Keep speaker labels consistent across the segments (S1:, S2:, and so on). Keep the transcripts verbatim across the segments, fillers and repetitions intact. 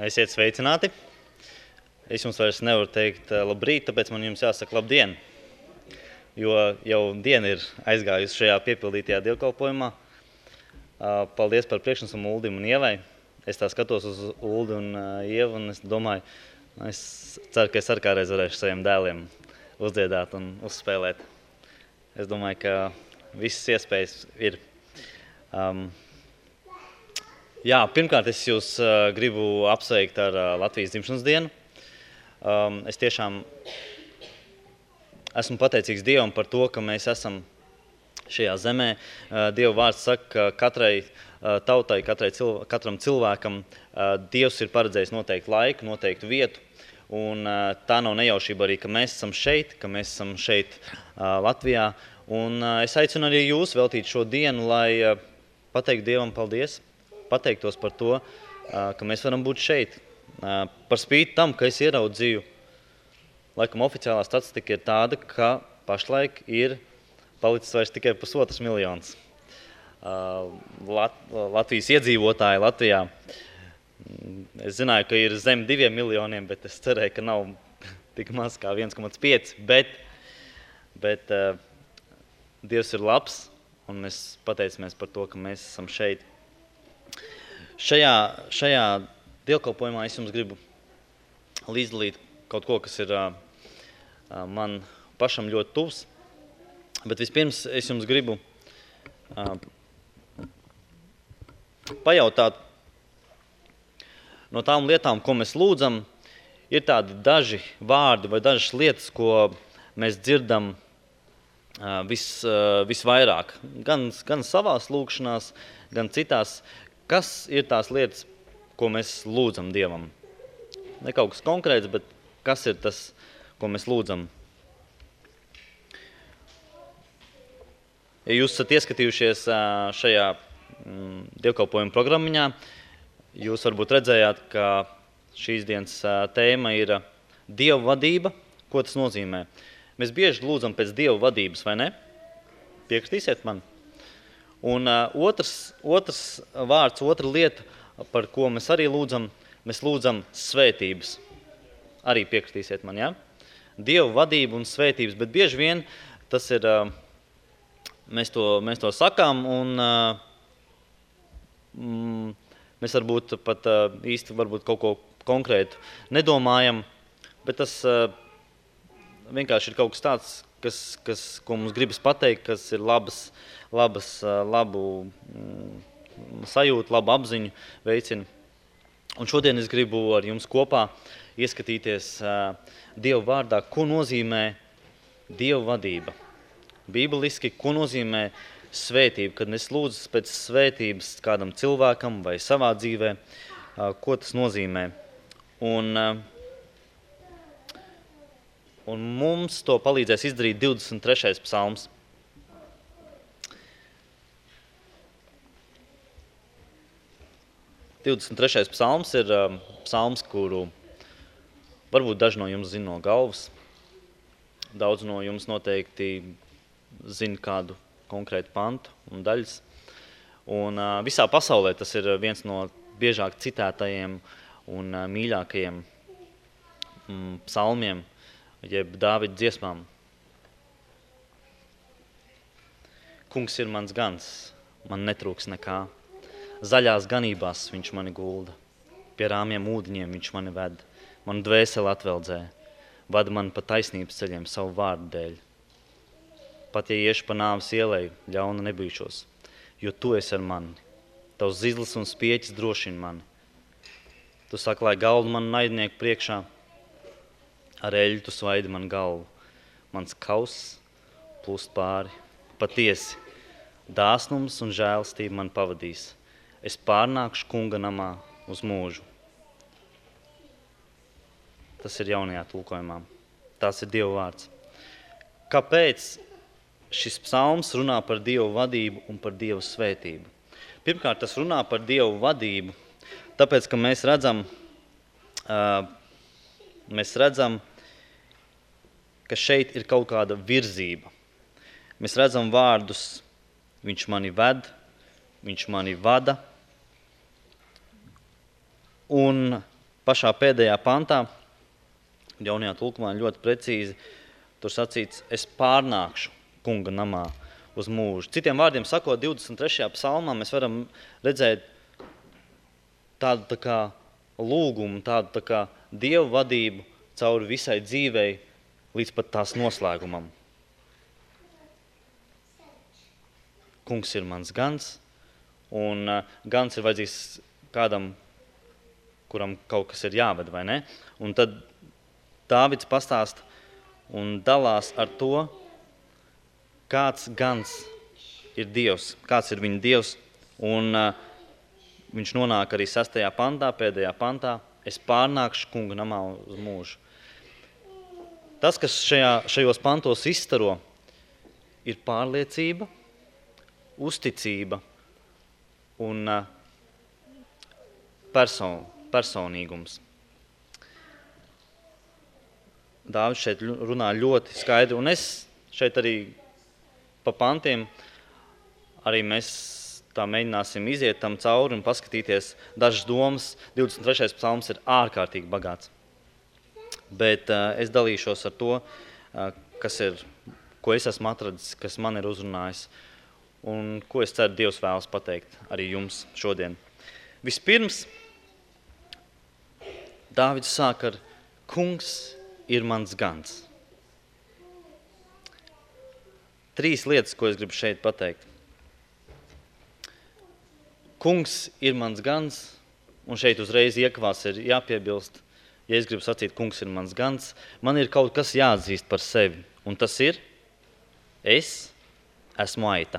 S1: Esiet sveicināti. Es jums vairs nevaru teikt labrīt, tāpēc man jums jāsaka labdien. Jo jau diena ir aizgājusi šajā piepildītajā dievkalpojumā. Paldies par priekšnesumu Uldim un Ievai. Es tā skatos uz Uldi un Ievu un es domāju, es ceru, ka es arī kādreiz varēšu saviem dēliem uzdziedāt un uzspēlēt. Es domāju, ka visas iespējas ir. Um, Jā, pirmkārt, es jūs uh, gribu apsveikt ar uh, Latvijas dzimšanas dienu. Um, es tiešām esmu pateicīgs Dievam par to, ka mēs esam šajā zemē. Uh, Dieva vārds saka, ka katrai uh, tautai, katrai cilv katram cilvēkam uh, Dievs ir paredzējis noteiktu laiku, noteiktu vietu. Un uh, tā nav nejaušība arī, ka mēs esam šeit, ka mēs esam šeit uh, Latvijā. Un uh, es aicinu arī jūs veltīt šo dienu, lai uh, pateiktu Dievam paldies. Pateiktos par to, ka mēs varam būt šeit. Par spīti tam, ka es ieraudzīju, laikam oficiālā statistika ir tāda, ka pašlaik ir palicis vairs tikai pusotras miljonas. Lat Latvijas iedzīvotāji Latvijā. Es zināju, ka ir zem diviem miljoniem, bet es cerēju, ka nav tik maz kā viens komats pieci, bet, bet uh, Dievs ir labs, un mēs pateicamies par to, ka mēs esam šeit. Šajā, šajā dievkalpojumā es jums gribu līdzdalīt kaut ko, kas ir uh, man pašam ļoti tuvs. Bet vispirms es jums gribu uh, pajautāt no tām lietām, ko mēs lūdzam, ir tādi daži vārdi vai dažas lietas, ko mēs dzirdam uh, vis, uh, visvairāk. Gan, gan savās lūkšanās, gan citās. Kas ir tās lietas, ko mēs lūdzam Dievam? Ne kaut kas konkrēts, bet kas ir tas, ko mēs lūdzam? Ja jūs esat ieskatījušies šajā dievkalpojuma programmiņā, jūs varbūt redzējāt, ka šīs dienas tēma ir Dieva vadība. Ko tas nozīmē? Mēs bieži lūdzam pēc Dieva vadības, vai ne? Piekritīsiet man? Un uh, otrs, otrs vārds, otra lieta, par ko mēs arī lūdzam, mēs lūdzam svētības. Arī piekritīsiet man, ja? Dieva vadība un svētības, bet bieži vien tas ir, uh, mēs, to, mēs to sakām un uh, mm, mēs varbūt pat uh, īsti varbūt kaut ko konkrētu nedomājam, bet tas uh, vienkārši ir kaut kas tāds, kas, kas, ko mums gribas pateikt, kas ir labas, labas, labu mm, sajūtu, labu apziņu veicina. Un šodien es gribu ar jums kopā ieskatīties uh, Dieva vārdā, ko nozīmē Dieva vadība. Bībeliski, ko nozīmē svētība, kad es lūdzu pēc svētības kādam cilvēkam vai savā dzīvē, uh, ko tas nozīmē. Un, uh, Un mums to palīdzēs izdarīt divdesmit trešais psalms. divdesmit trešais psalms ir um, psalms, kuru varbūt daži no jums zina no galvas. Daudz no jums noteikti zina kādu konkrētu pantu un daļas. Un uh, visā pasaulē tas ir viens no biežāk citētajiem un uh, mīļākajiem mm, psalmiem, jeb Dāvida dziesmām. Kungs ir mans gans, man netrūks nekā. Zaļās ganībās viņš mani gulda. Pie rāmiem ūdeņiem viņš mani ved. Man dvēseli atveldzē. Vada man pa taisnības ceļiem savu vārdu dēļ. Pat ja iešu pa nāves ielai, ļauna nebīšos, jo tu esi ar mani. Tavs zizlis un spieķis drošina mani. Tu saki, lai galdu man naidnieku priekšā, ar eļļu tu svaidi man galvu. Mans kauss plūst pāri. Patiesi, dāsnums un žēlastība man pavadīs. Es pārnākšu kunga namā uz mūžu. Tas ir jaunajā tulkojumā. Tas ir Dieva vārds. Kāpēc šis psalms runā par Dieva vadību un par Dieva svētību? Pirmkārt, tas runā par Dieva vadību, tāpēc, ka mēs redzam, uh, mēs redzam, ka šeit ir kaut kāda virzība. Mēs redzam vārdus, viņš mani ved, viņš mani vada, un pašā pēdējā pantā, jaunajā tulkumā ļoti precīzi, tur sacīts, es pārnākšu kunga namā uz mūžu. Citiem vārdiem sakot, divdesmit trešajā psalmā mēs varam redzēt tādu tā kā lūgumu, tādu tā kā dievu vadību cauri visai dzīvei līdz pat tās noslēgumam. Kungs ir mans gans, un uh, gans ir vajadzīgs kādam, kuram kaut kas ir jāved, vai ne? Un tad Dāvids pastāsta un dalās ar to, kāds gans ir Dievs, kāds ir viņa Dievs, un uh, viņš nonāk arī sastajā pantā, pēdējā pantā, es pārnākšu kunga namā uz mūžu. Tas, kas šajā, šajos pantos izstaro, ir pārliecība, uzticība un uh, person, personīgums. Dāvids šeit runā ļoti skaidri, un es šeit arī pa pantiem arī mēs tā mēģināsim iziet tam cauri un paskatīties dažas domas. divdesmit trešais psalms ir ārkārtīgi bagāts. Bet uh, es dalīšos ar to, uh, kas ir, ko es esmu atradis, kas man ir uzrunājis, un ko es ceru Dievs vēlas pateikt arī jums šodien. Vispirms, Dāvids sāk ar kungs ir mans gans. Trīs lietas, ko es gribu šeit pateikt. Kungs ir mans gans, un šeit uzreiz iekavās ir jāpiebilst, ja es gribu sacīt, kungs ir mans gans, man ir kaut kas jāatzīst par sevi, un tas ir, es esmu aita.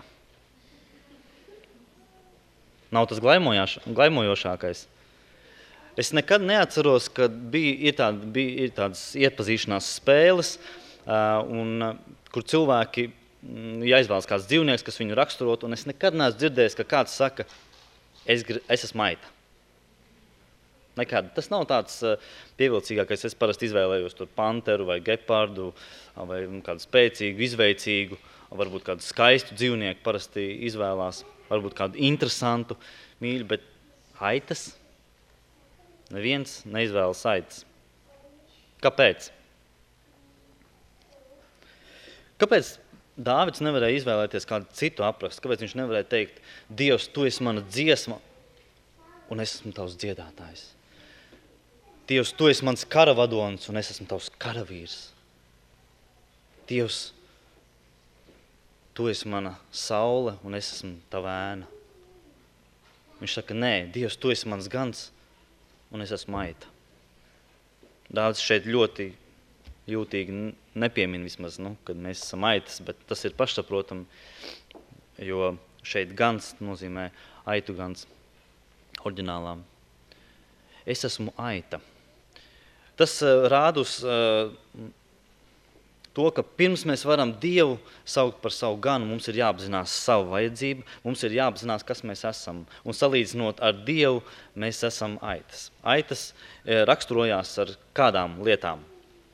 S1: Nav tas glaimojošākais. Es nekad neatceros, ka bija, ir, tāda, bija ir tādas iepazīšanās spēles, uh, un, uh, kur cilvēki mm, jāizvēlas kāds dzīvnieks, kas viņu raksturot, un es nekad neesmu dzirdējis, ka kāds saka, es, es esmu aita. Nekad. Tas nav tāds uh, pievilcīgākais. Es parasti izvēlējos tur panteru vai gepardu, vai kādu spēcīgu, izveicīgu, varbūt kādu skaistu dzīvnieku parasti izvēlās, varbūt kādu interesantu mīļu, bet aitas? Neviens neizvēlas aitas. Kāpēc? Kāpēc Dāvids nevarēja izvēlēties kādu citu aprakstu? Kāpēc viņš nevarēja teikt, Dievs, tu esi mana dziesma, un es esmu tavs dziedātājs? Dievs, tu esi mans karavadons, un es esmu tavs karavīrs. Dievs, tu esi mana saule, un es esmu tava ēna. Viņš saka, nē, Dievs, tu esi mans gans, un es esmu aita. Dāvids šeit ļoti jūtīgi nepiemin vismaz, nu, kad mēs esam aitas, bet tas ir pašsaprotami, jo šeit gans nozīmē aitu gans oriģinālā. Es esmu aita. Tas uh, rāda uz uh, to, ka pirms mēs varam Dievu saukt par savu ganu, mums ir jāapzinās savu vajadzību, mums ir jāapzinās, kas mēs esam. Un salīdzinot ar Dievu, mēs esam aitas. Aitas e, raksturojās ar kādām lietām?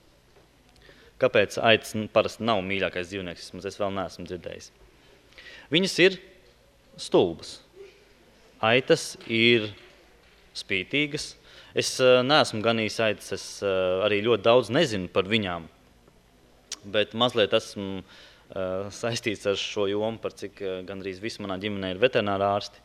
S1: Kāpēc aitas parasti nav mīļākais dzīvnieks, vismaz es vēl neesmu dzirdējis? Viņas ir stulbas. Aitas ir spītīgas. Es e, neesmu ganījis aitas, es e, arī ļoti daudz nezinu par viņām. Bet mazliet esmu uh, saistīts ar šo jomu, par cik uh, gandrīz viss manā ģimenē ir veterinārā ārsti.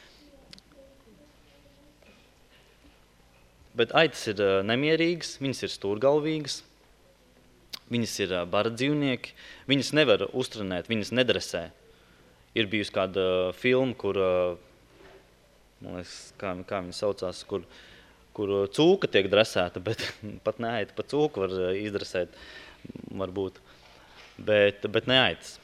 S1: Bet aitas ir uh, nemierīgas, viņas ir stūrgalvīgas, viņas ir uh, bara dzīvnieki, viņas nevar uztrenēt, viņas nedresē. Ir bijusi kāda uh, filma, kur, uh, man liekas, kā, kā viņa saucās, kur, kur cūka tiek dresēta, bet pat ne aita, pat cūku var uh, izdresēt. Varbūt, bet, bet ne aitas.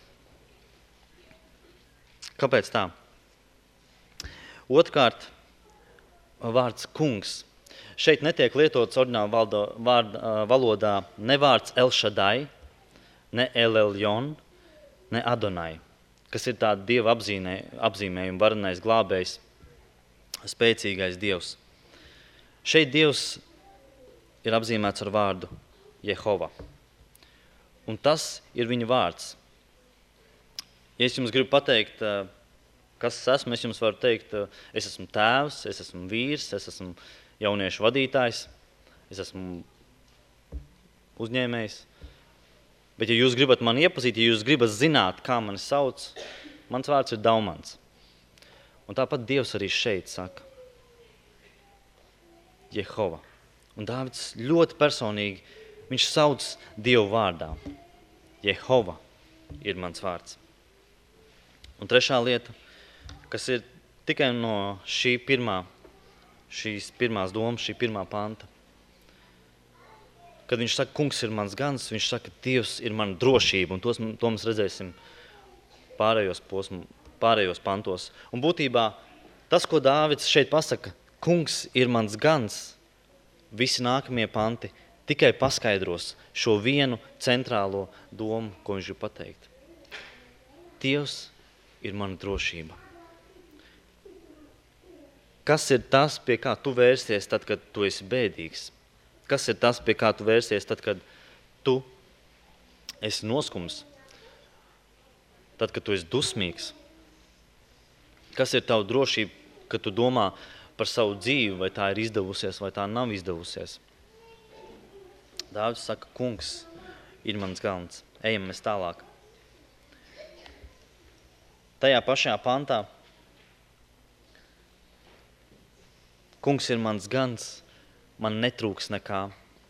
S1: Kāpēc tā? Otrkārt, vārds kungs. Šeit netiek lietots oriģināla valodā ne vārds El Shaddai, ne El Elyon, ne Adonai, kas ir tāda dieva apzīmē, apzīmējuma, varenais glābējs, spēcīgais dievs. Šeit dievs ir apzīmēts ar vārdu Jehova. Un tas ir viņa vārds. Ja es jums gribu pateikt, kas es esmu, es jums varu teikt, es esmu tēvs, es esmu vīrs, es esmu jauniešu vadītājs. es esmu uzņēmējs. Bet, ja jūs gribat mani iepazīt, ja jūs gribat zināt, kā mani sauc, mans vārds ir Daumans. Un tāpat Dievs arī šeit saka. Jehova. Un Dāvids ļoti personīgi, viņš sauc Dievu vārdā. Jehova ir mans vārds. Un trešā lieta, kas ir tikai no šī pirmā, šīs pirmās domas, šī pirmā panta. Kad viņš saka, kungs ir mans gans, viņš saka, Dievs ir mana drošība, un tos, to mēs redzēsim pārējos, posmu, pārējos pantos. Un būtībā tas, ko Dāvids šeit pasaka, kungs ir mans gans, visi nākamie panti tikai paskaidros šo vienu centrālo domu, ko viņš grib pateikt. Dievs ir mana drošība. Kas ir tas, pie kā tu vērsties tad, kad tu esi bēdīgs? Kas ir tas, pie kā tu vērsties tad, kad tu esi noskums? Tad, kad tu esi dusmīgs? Kas ir tava drošība, kad tu domā par savu dzīvi, vai tā ir izdevusies, vai tā nav izdevusies? Dāvids saka, kungs ir mans galds. Ejam mēs tālāk. Tajā pašā pantā kungs ir mans gans, man netrūks nekā.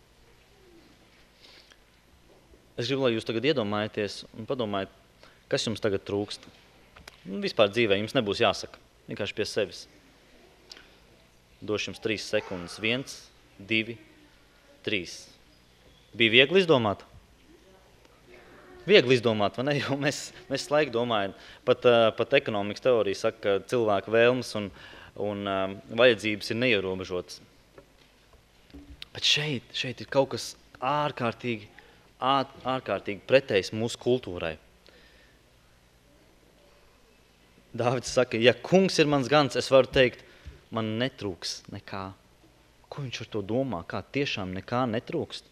S1: Es gribu, lai jūs tagad iedomājaties un padomājiet, kas jums tagad trūkst. Vispār dzīvē jums nebūs jāsaka, vienkārši pie sevis. Došu jums trīs sekundes. Viens, divi, trīs. Bija viegli izdomāt? Viegli izdomāt, vai ne? Jo mēs, mēs laik domājam, pat, pat ekonomikas teorija saka, ka cilvēku vēlmes un, un um, vajadzības ir neierobežotas. Bet šeit, šeit ir kaut kas ārkārtīgi, ār, ārkārtīgi pretējs mūsu kultūrai. Dāvids saka, ja kungs ir mans gans, es varu teikt, man netrūks nekā. Ko viņš ar to domā? Kā tiešām nekā netrūkst?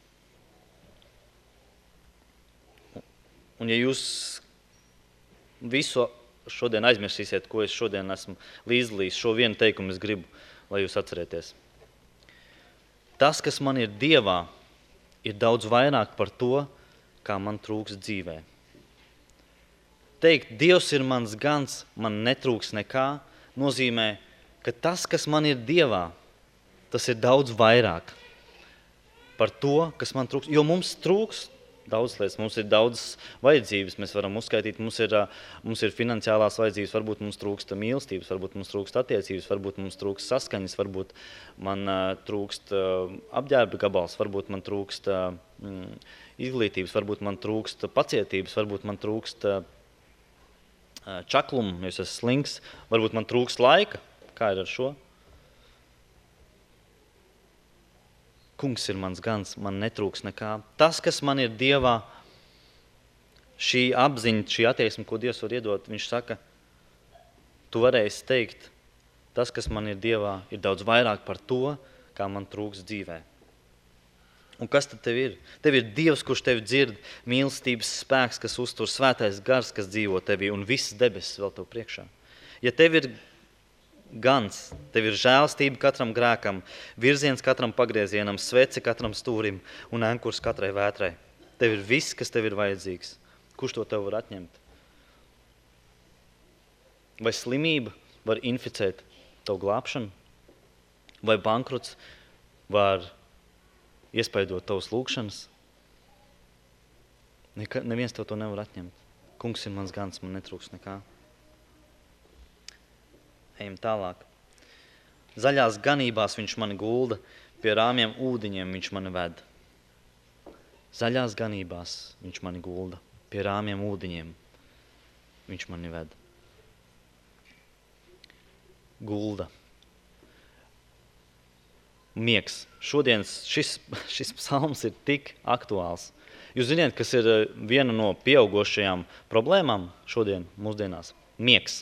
S1: Un ja jūs visu šodien aizmirsīsiet, ko es šodien esmu līdzdalījis, šo vienu teikumu es gribu, lai jūs atcerieties. Tas, kas man ir Dievā, ir daudz vairāk par to, kā man trūks dzīvē. Teikt, Dievs ir mans gans, man netrūks nekā, nozīmē, ka tas, kas man ir Dievā, tas ir daudz vairāk par to, kas man trūks. Jo mums trūks daudz lietas, mums ir daudz vajadzības, mēs varam uzskaitīt, mums ir, mums ir finansiālās vajadzības, varbūt mums trūkst mīlestības, varbūt mums trūkst attiecības, varbūt mums trūkst saskaņas, varbūt man uh, trūkst uh, apģērba gabals, varbūt man trūkst uh, izglītības, varbūt man trūkst pacietības, varbūt man trūkst uh, čaklumu, jo es esmu slinks, varbūt man trūkst laika. Kā ir ar šo? Kungs ir mans gans, man netrūks nekā. Tas, kas man ir Dievā, šī apziņa, šī attieksme, ko Dievs var iedot, viņš saka, tu varēsi teikt, tas, kas man ir Dievā, ir daudz vairāk par to, kā man trūks dzīvē. Un kas tad tev ir? Tev ir Dievs, kurš tevi dzird, mīlestības spēks, kas uztur, svētais gars, kas dzīvo tevī, un visas debesis vēl tev priekšā. Ja tev ir gans, tev ir žēlstība katram grēkam, virziens katram pagriezienam, svece katram stūrim un ankurs katrai vētrai. Tev ir viss, kas tev ir vajadzīgs. Kurš to tev var atņemt? Vai slimība var inficēt tavu glābšanu? Vai bankrots var iespaidot tavas lūgšanas? Neka, neviens tev to nevar atņemt. Kungs ir mans gans, man netrūks nekā. Ejam tālāk. Zaļās ganībās viņš mani gulda, pie rāmiem ūdeņiem viņš mani ved. Zaļās ganībās viņš mani gulda, pie rāmiem ūdeņiem viņš mani ved. Gulda. Miegs. Šodienas šis, šis psalms ir tik aktuāls. Jūs ziniet, kas ir viena no pieaugošajām problēmām šodien, mūsdienās? Miegs.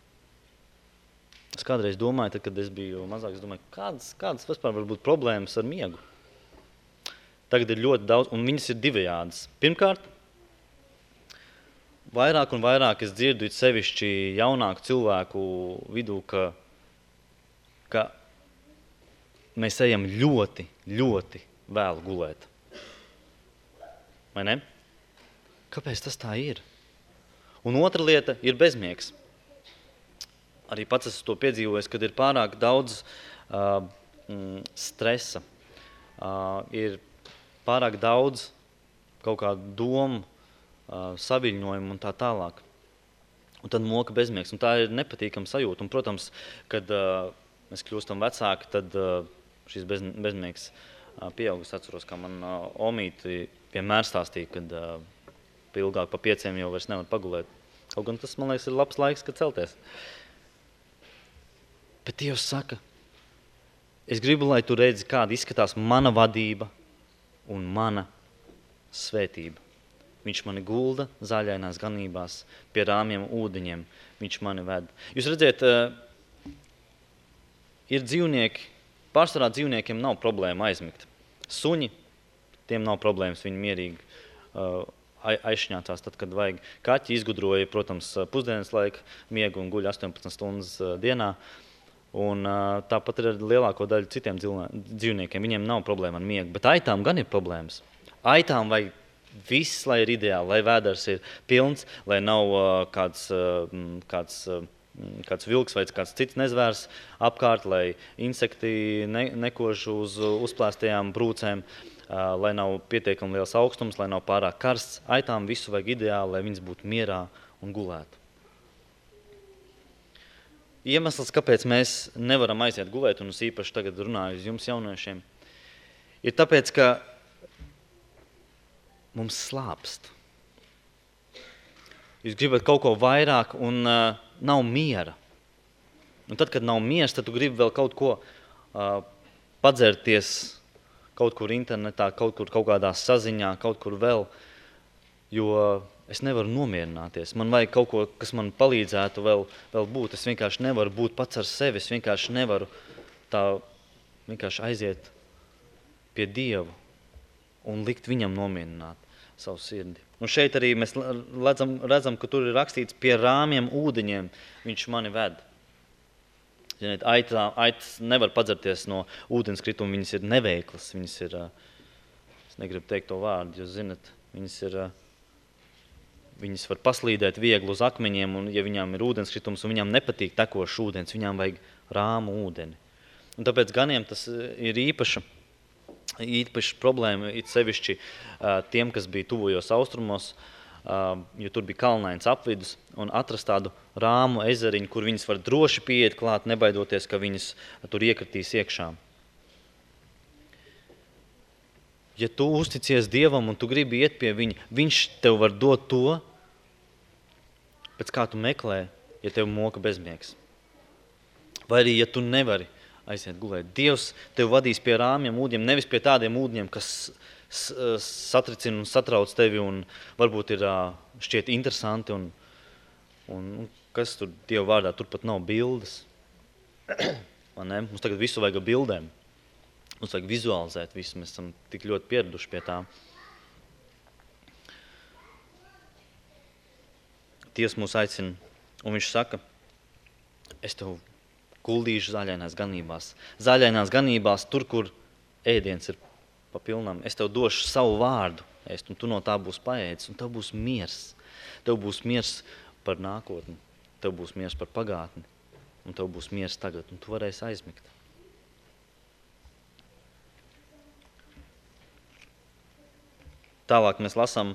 S1: Es kādreiz domāju, tad, kad es biju mazāk, es domāju, kādas, kādas vispār var būt problēmas ar miegu. Tagad ir ļoti daudz, un viņas ir divējādas. Pirmkārt, vairāk un vairāk es dzirdu it sevišķi jaunāku cilvēku vidū, ka, ka mēs ejam ļoti, ļoti vēlu gulēt. Vai ne? Kāpēc tas tā ir? Un otra lieta ir bezmiegs. Arī pats esmu to piedzīvojis, kad ir pārāk daudz uh, mm, stresa, uh, ir pārāk daudz kaut kādu domu, uh, saviļņojumu un tā tālāk. Un tad moka bezmiegs, un tā ir nepatīkama sajūta. Un, protams, kad uh, mēs kļūstam vecāki, tad uh, šis bez, bezmiegs uh, pieaug. Es atceros, kā man uh, omīti vienmēr stāstīja, kad uh, ilgāk pa pieciem jau vairs nevar pagulēt. Kaut gan tas, man liekas, ir labs laiks, kad celties. Bet Dievs saka, es gribu, lai tu redzi, kāda izskatās mana vadība un mana svētība. Viņš mani gulda zaļainās ganībās pie rāmiem ūdeņiem. Viņš mani ved. Jūs redziet, ir dzīvnieki, pārsvarā dzīvniekiem nav problēma aizmigt. Suņi, tiem nav problēmas, viņi mierīgi aizšņācās tad, kad vajag. Kaķi izgudroja, protams, pusdienas laika miegu un guļ astoņpadsmit stundas dienā. Un tāpat ir lielāko daļu citiem dzīvniekiem. Viņiem nav problēma ar miegu, bet aitām gan ir problēmas. Aitām vajag viss, lai ir ideāli, lai vēders ir pilns, lai nav uh, kāds, uh, kāds, uh, kāds vilks vai kāds cits nezvērs apkārt, lai insekti ne, nekož uz uzplēstajām brūcēm, uh, lai nav pietiekami liels augstums, lai nav pārāk karsts. Aitām visu vajag ideāli, lai viņas būtu mierā un gulētu. Iemesls, kāpēc mēs nevaram aiziet gulēt, un es īpaši tagad runāju uz jums jauniešiem, ir tāpēc, ka mums slāpst. Jūs gribat kaut ko vairāk un uh, nav miera. Un tad, kad nav miers, tad tu gribi vēl kaut ko uh, padzerties kaut kur internetā, kaut kur kaut kādā saziņā, kaut kur vēl, jo es nevaru nomierināties. Man vajag kaut ko, kas man palīdzētu vēl, vēl būt. Es vienkārši nevaru būt pats ar sevi, es vienkārši nevaru tā vienkārši aiziet pie Dievu un likt viņam nomierināt savu sirdi. Un šeit arī mēs redzam, redzam, ka tur ir rakstīts pie rāmiem ūdeņiem viņš mani ved. Ziniet, aitā, aitas nevar padzerties no ūdenskrituma, viņas ir neveiklas, viņas ir, es negribu teikt to vārdu, jūs zinat, viņas ir, viņas var paslīdēt viegli uz akmeņiem, un ja viņām ir ūdenskritums un viņām nepatīk tekošs ūdens, viņām vajag rāmu ūdeni. Un tāpēc ganiem tas ir īpaša, īpaši problēma, it sevišķi uh, tiem, kas bija tuvojos austrumos, uh, jo tur bija kalnains apvidus, un atrast tādu rāmu ezeriņu, kur viņas var droši pieiet klāt, nebaidoties, ka viņas tur iekritīs iekšā. Ja tu uzticies Dievam un tu gribi iet pie viņa, viņš tev var dot to, pēc kā tu meklē, ja tev moka bezmiegs. Vai arī, ja tu nevari aiziet gulēt. Dievs tev vadīs pie rāmiem ūdeņiem, nevis pie tādiem ūdeņiem, kas satricina un satrauc tevi un varbūt ir šķiet interesanti un, un, un kas tur Dieva vārdā, tur pat nav bildes. Ne? Mums tagad visu vajag bildēm. Mums vajag vizualizēt visu, mēs esam tik ļoti pieraduši pie tā. Dievs mūs aicina un viņš saka, es tev guldīšu zaļainās ganībās. Zaļainās ganībās, tur, kur ēdiens ir pa pilnam. Es tev došu savu vārdu ēst, un tu no tā būs paēdis, un tev būs miers. Tev būs miers par nākotni, tev būs miers par pagātni, un tev būs miers tagad, un tu varēsi aizmigt. Tālāk mēs lasām,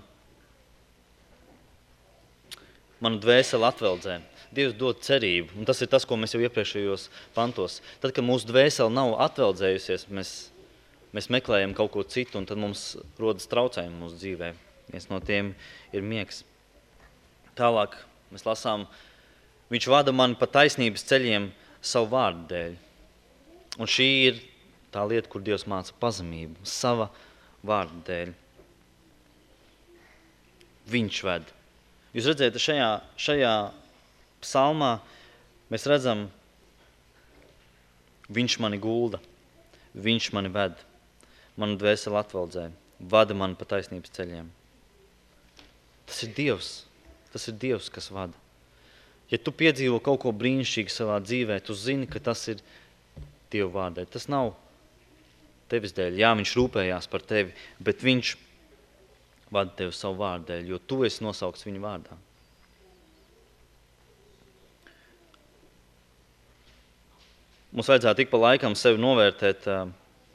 S1: manu dvēseli atveldzē. Dievs dod cerību, un tas ir tas, ko mēs jau iepriekšējos pantos. Tad, kad mūsu dvēseli nav atveldzējusies, mēs, mēs meklējam kaut ko citu, un tad mums rodas traucējumi mūsu dzīvē. Viens no tiem ir miegs. Tālāk mēs lasām, viņš vada mani pa taisnības ceļiem savu vārdu dēļ. Un šī ir tā lieta, kur Dievs māca pazemību, sava vārdu dēļ. Viņš ved. Jūs redzēt, šajā, šajā psalmā mēs redzam, viņš mani gulda, viņš mani ved, manu dvēseli atveldzē, vada mani pa taisnības ceļiem. Tas ir Dievs, tas ir Dievs, kas vada. Ja tu piedzīvo kaut ko brīnišķīgu savā dzīvē, tu zini, ka tas ir Dieva vārdē. Tas nav tevis dēļ. Jā, viņš rūpējās par tevi, bet viņš vada tevi savu vārdu dēļ, jo tu esi nosaukts viņa vārdā. Mums vajadzētu ik pa laikam sevi novērtēt uh,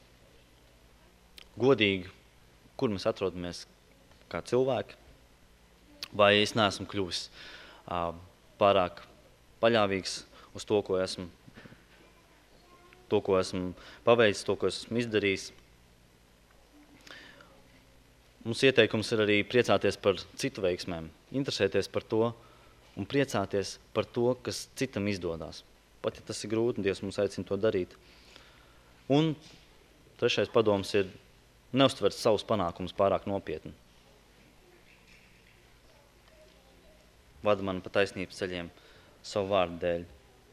S1: godīgi, kur mēs atrodamies kā cilvēki, vai es neesmu kļuvis uh, pārāk paļāvīgs uz to, ko esmu, to, ko esmu paveicis, to, ko esmu izdarījis. Mums ieteikums ir arī priecāties par citu veiksmēm, interesēties par to un priecāties par to, kas citam izdodās. Pat ja tas ir grūti, Dievs mums aicina to darīt. Un trešais padoms ir neuztvert savus panākumus pārāk nopietni. Vada mani pa taisnības ceļiem savu vārdu dēļ.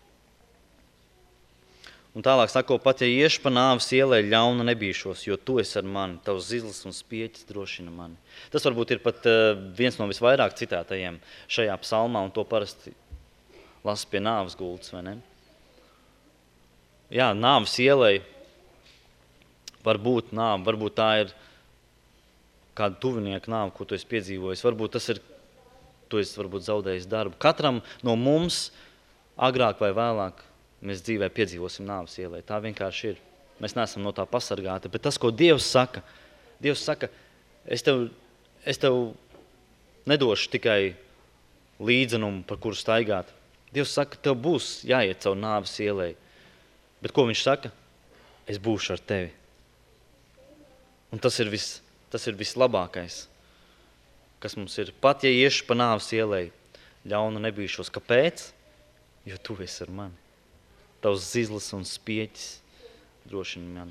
S1: Un tālāk sako, pat ja iešu pa nāves ielai, ļauna nebīšos, jo tu esi ar mani, tavs zizlis un spieķis drošina mani. Tas varbūt ir pat uh, viens no visvairāk citētajiem šajā psalmā, un to parasti lasa pie nāves gultas, vai ne? Jā, nāves ielai var būt nāve, varbūt tā ir kāda tuvinieka nāve, ko tu esi piedzīvojis, varbūt tas ir, tu esi varbūt zaudējis darbu. Katram no mums agrāk vai vēlāk mēs dzīvē piedzīvosim nāves ielai. Tā vienkārši ir. Mēs neesam no tā pasargāti. Bet tas, ko Dievs saka, Dievs saka, es tev, es tev nedošu tikai līdzenumu, par kuru staigāt. Dievs saka, tev būs jāiet caur nāves ielai. Bet ko viņš saka? Es būšu ar tevi. Un tas ir, vis, tas ir vislabākais, kas mums ir. Pat ja iešu pa nāves ielai, ļauna nebīšos. Kāpēc? Jo tu esi ar mani. Tavs zizlis un spieķis drošina mani.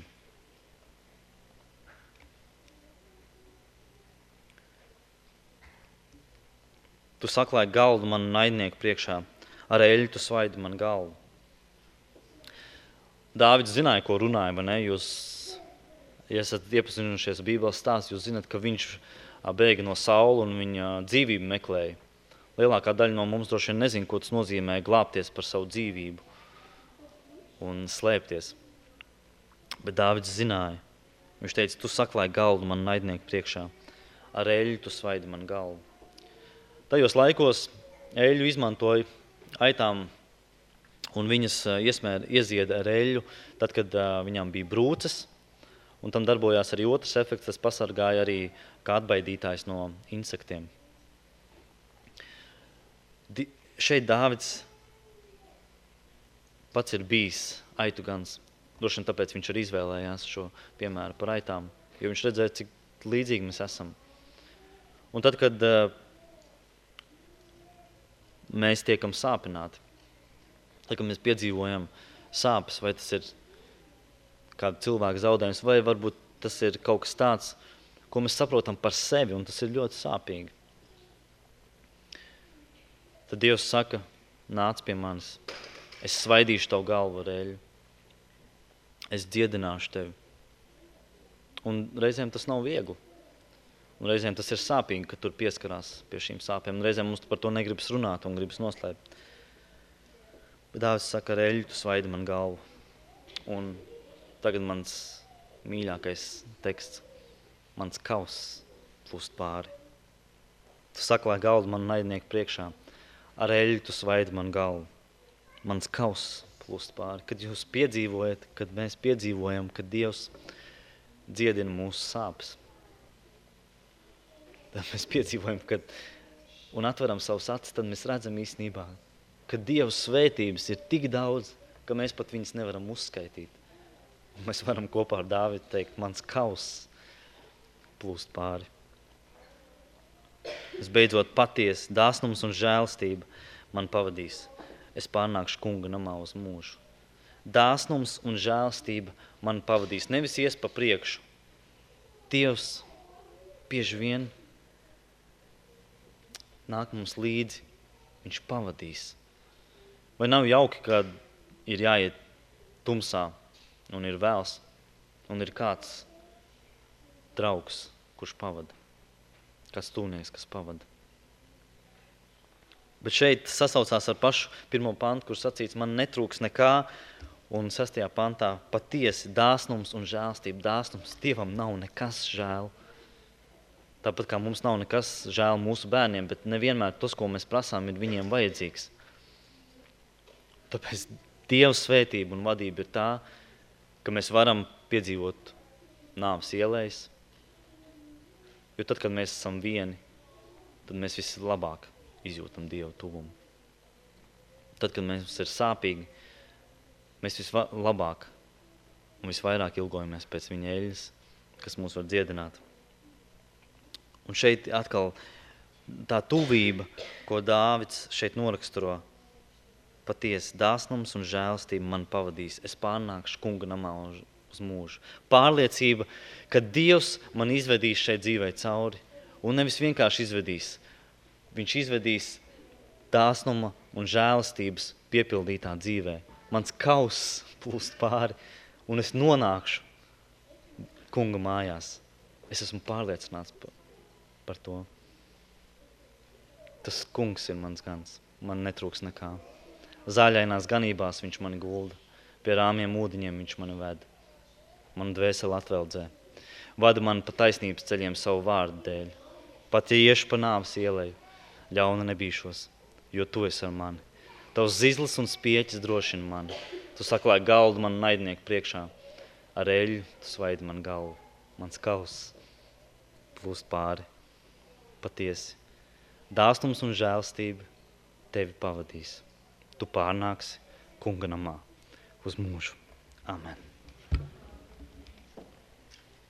S1: Tu saklāji galdu manu naidnieku priekšā, ar eļļu tu svaidi man galvu. Dāvids zināja, ko runāja, vai ne? Jūs, ja esat iepazinušies Bībeles stāstu, jūs zināt, ka viņš bēga no Saula un viņa dzīvību meklēja. Lielākā daļa no mums droši vien nezina, ko tas nozīmē glābties par savu dzīvību un slēpties. Bet Dāvids zināja. Viņš teica, tu saklāji galdu man naidnieku priekšā, ar eļļu tu svaidi man galvu. Tajos laikos eļļu izmantoja aitām un viņas iesmēra, iezieda ar eļļu, tad, kad uh, viņām bija brūces, un tam darbojās arī otrs efekts, tas pasargāja arī kā atbaidītājs no insektiem. Di- šeit Dāvids pats ir bijis aitu gans. Droši vien tāpēc viņš arī izvēlējās šo piemēru par aitām, jo viņš redzēja, cik līdzīgi mēs esam. Un tad, kad uh, mēs tiekam sāpināti, tad, kad mēs piedzīvojam sāpes, vai tas ir kāda cilvēka zaudējums, vai varbūt tas ir kaut kas tāds, ko mēs saprotam par sevi, un tas ir ļoti sāpīgi. Tad Dievs saka, nāc pie manis, es svaidīšu tavu galvu ar eļļu, es dziedināšu tevi. Un reizēm tas nav viegli. Un reizēm tas ir sāpīgi, ka tur pieskarās pie šīm sāpēm. Un reizēm mums par to negribas runāt un gribas noslēpt. Bet Dāvids saka, ar eļļu tu svaidi man galvu. Un tagad mans mīļākais teksts, mans kauss plūst pāri. Tu saklāji galdu man naidnieku priekšā, ar eļļu tu svaidi man galvu. Mans kauss plūst pāri. Kad jūs piedzīvojat, kad mēs piedzīvojam, kad Dievs dziedina mūsu sāpes. Tad mēs piedzīvojam, kad un atveram savus acis, tad mēs redzam īstenībā, ka Dieva svētības ir tik daudz, ka mēs pat viņas nevaram uzskaitīt. Un mēs varam kopā ar Dāvidu teikt, mans kauss plūst pāri. Es beidzot patiesi, dāsnums un žēlstība man pavadīs. Es pārnākšu kunga namā uz mūžu. Dāsnums un žēlstība man pavadīs. Nevis ies pa priekšu. Dievs bieži vien nāk mums līdzi. Viņš pavadīs. Vai nav jauki, kad ir jāiet tumsā un ir vēls un ir kāds draugs, kurš pavada. Kāds tūnieks, kas pavada. Bet šeit sasaucās ar pašu pirmo pantu, kur sacīts, man netrūks nekā, Un sestajā pantā patiesi dāsnums un žēlstība. Dāsnums Dievam nav nekas žēl. Tāpat kā mums nav nekas žēl mūsu bērniem, bet nevienmēr tas, ko mēs prasām, ir viņiem vajadzīgs. Tāpēc Dieva svētība un vadība ir tā, ka mēs varam piedzīvot nāves ielējas, jo tad, kad mēs esam vieni, tad mēs vislabāk izjūtam Dievu tuvumu. Tad, kad mums ir sāpīgi, mēs vislabāk un visvairāk ilgojamies pēc viņa eļas, kas mūs var dziedināt. Un šeit atkal tā tuvība, ko Dāvids šeit noraksturo, patiesi dāsnums un žēlstība man pavadīs. Es pārnākšu kunga namā uz mūžu. Pārliecība, ka Dievs man izvedīs šeit dzīvē cauri. Un nevis vienkārši izvedīs. Viņš izvedīs dāsnuma un žēlstības piepildītā dzīvē. Mans kauss plūst pāri un es nonākšu kunga mājās. Es esmu pārliecināts par, par to. Tas kungs ir mans gans. Man netrūks nekā. Zaļainās ganībās viņš mani gulda. Pie rāmiem ūdeņiem viņš mani ved. Man dvēseli atveldzē. Vada man pa taisnības ceļiem savu vārdu dēļ. Pat ja iešu pa nāves ieleju, ļauna nebīšos, jo tu esi ar mani. Tavs zizlis un spieķis drošina mani. Tu saklāji galdu man naidnieku priekšā. Ar eļu tu svaidi man galvu. Mans kauss plūst pāri. Patiesi. Dāstums un žēlstība tevi pavadīs. Tu pārnāksi kunga namā uz mūžu. Amen.